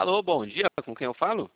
Alô, bom dia, com quem eu falo?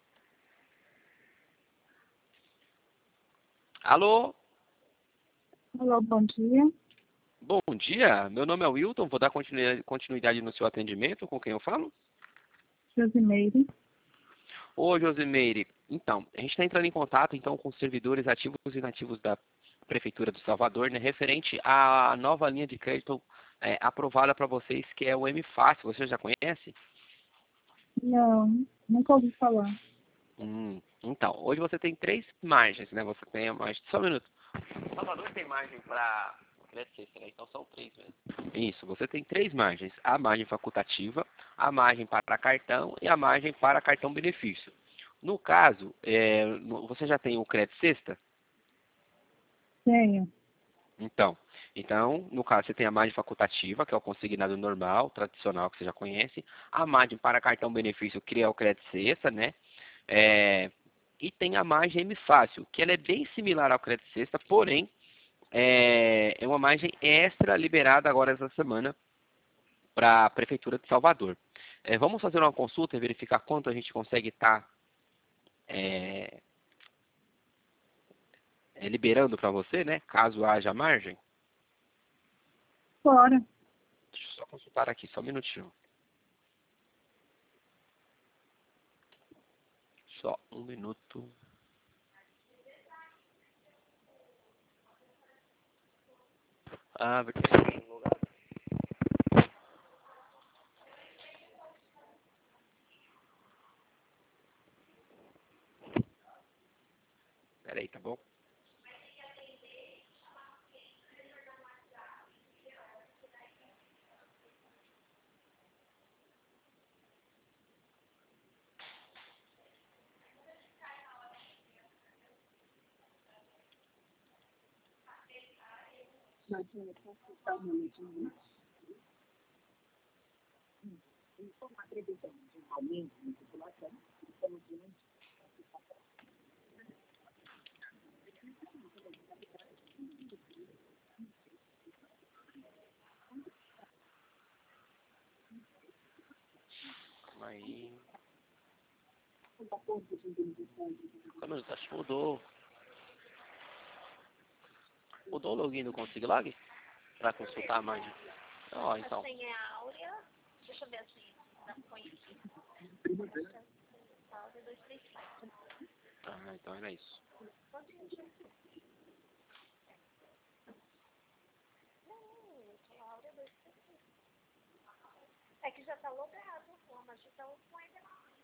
Alô, Olá, bom dia. bom dia, meu nome é Wilton, vou dar continuidade no seu atendimento, com quem eu falo? Josimeire. Ô, Josimeire, então, a gente está entrando em contato então com os servidores ativos e inativos da Prefeitura do Salvador, né, referente à nova linha de crédito aprovada para vocês, que é o M Fácil, você já conhece? Não, nunca ouvi falar. Então, hoje você tem três margens, né? Você tem a margem. Só um minuto. O Salvador tem margem para crédito sexta, né? Então são três mesmo. Isso, você tem três margens. A margem facultativa, a margem para cartão e a margem para cartão benefício. No caso, você já tem o crédito sexta? Tenho. Então, no caso, você tem a margem facultativa, que é o consignado normal, tradicional, que você já conhece. A margem para cartão benefício, que é o crédito sexta, né? É, e tem a margem M Fácil, que ela é bem similar ao crédito sexta, porém, é uma margem extra liberada agora essa semana para a Prefeitura de Salvador. Vamos fazer uma consulta e verificar quanto a gente consegue estar liberando para você, né? Caso haja margem. Fora. Deixa eu só consultar aqui, só um minutinho. Só um minuto. Ah, porque tem um lugar. Peraí, tá bom? Calma aí. Calma, acho que mudou. Mudou o login do Consiglog? Para consultar a margem. Ó, então. A senha é Áurea. Deixa eu ver a senha. Não, põe aqui. Áurea 234. Ah, então era isso. Não, tem Áurea 234. É que já tá logado, mas já tá com ele.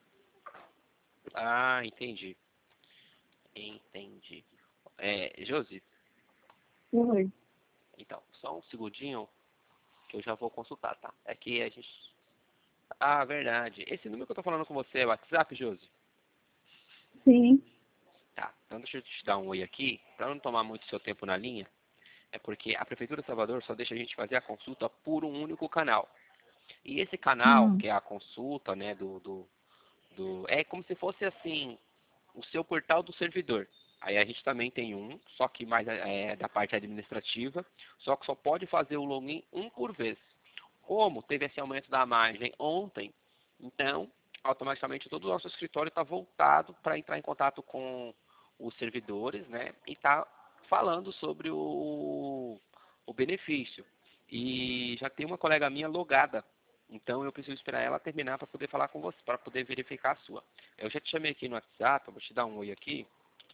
Ah, entendi. Entendi. Josi, Oi. então, só um segundinho que eu já vou consultar, tá? É que a gente... Ah, verdade. Esse número que eu tô falando com você é o WhatsApp, Josi? Sim. Tá, então deixa eu te dar um oi aqui, para não tomar muito seu tempo na linha. É porque a Prefeitura de Salvador só deixa a gente fazer a consulta por um único canal. E esse canal, Hum. que é a consulta, né, é como se fosse assim, o seu portal do servidor. Aí a gente também tem um, só que mais da parte administrativa, só que só pode fazer o login um por vez. Como teve esse aumento da margem ontem, então automaticamente todo o nosso escritório está voltado para entrar em contato com os servidores, né, e está falando sobre o benefício. E já tem uma colega minha logada, então eu preciso esperar ela terminar para poder falar com você, para poder verificar a sua. Eu já te chamei aqui no WhatsApp, eu vou te dar um oi aqui.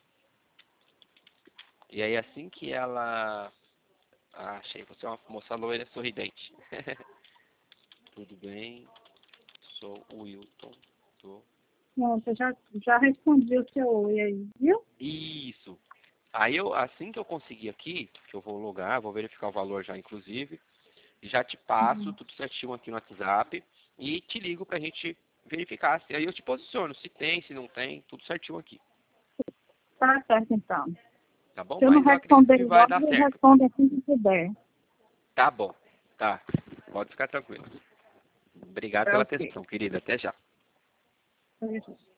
E aí assim que ela... Ah, achei, você é uma moça loira sorridente. Tudo bem? Sou o Wilton. Pronto, eu já respondi o seu oi aí, viu? Isso. Aí assim que eu conseguir aqui, que eu vou logar, vou verificar o valor já inclusive, já te passo Uhum. tudo certinho aqui no WhatsApp e te ligo pra gente verificar. Aí eu te posiciono, se tem, se não tem, tudo certinho aqui. Tá certo, então. Tá bom? Se eu não Mas eu acredito responder que vai logo, dar eu certo. respondo assim que puder. Tá bom. Tá. Pode ficar tranquilo. Obrigado Tá pela ok. atenção, querida. Até já. Tá.